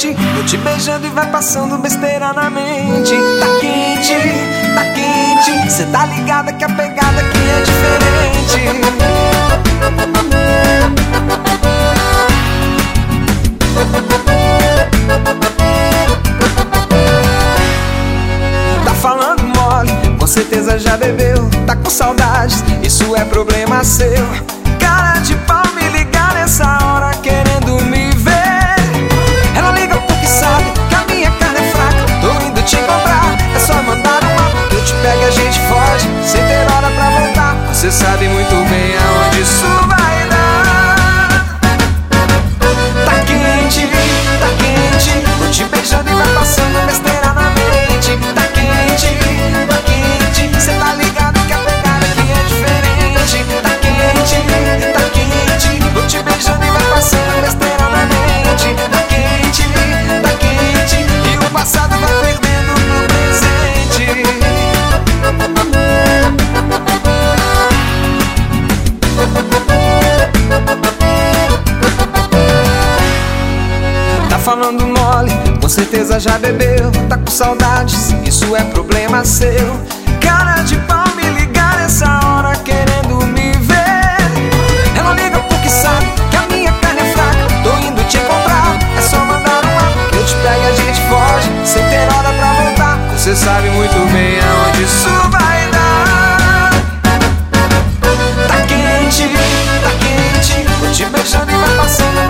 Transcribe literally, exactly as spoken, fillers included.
quente, vou te beijando e vai passando besteira na mente. Tá quente, tá quente, cê tá ligada que a pegada aqui é diferente. Tá falando mole, com certeza já bebeu. Tá com saudades, isso é problema seu. Cara de pau me ligar nessa hora querendo me ver. Ela liga porque sabe que a minha carne é fraca. Tô indo te encontrar, é só mandar um mapa que eu te pego e a gente foge, sem ter hora pra voltar. Você sabe muito bem aonde isso vai dar. Tá quente, tá quente, vou te beijando e vai passando besteira na mente. Tá quente, tá quente, cê tá ligado que a pegada aqui é diferente. Tá quente, tá quente, vou te beijando e vai passando besteira na mente. Tá quente, tá quente, e o passado vai perdendo no presente. Tá falando mole, com certeza já bebeu. Tá com saudades, isso é problema seu. Cara de pau me ligar nessa hora querendo me ver. Ela liga porque sabe que a minha carne é fraca. Tô indo te encontrar, é só mandar um mapa que eu te pego e a gente foge, sem ter hora pra voltar. Você sabe muito bem aonde isso vai dar. Tá quente, tá quente, vou te beijando e vai passando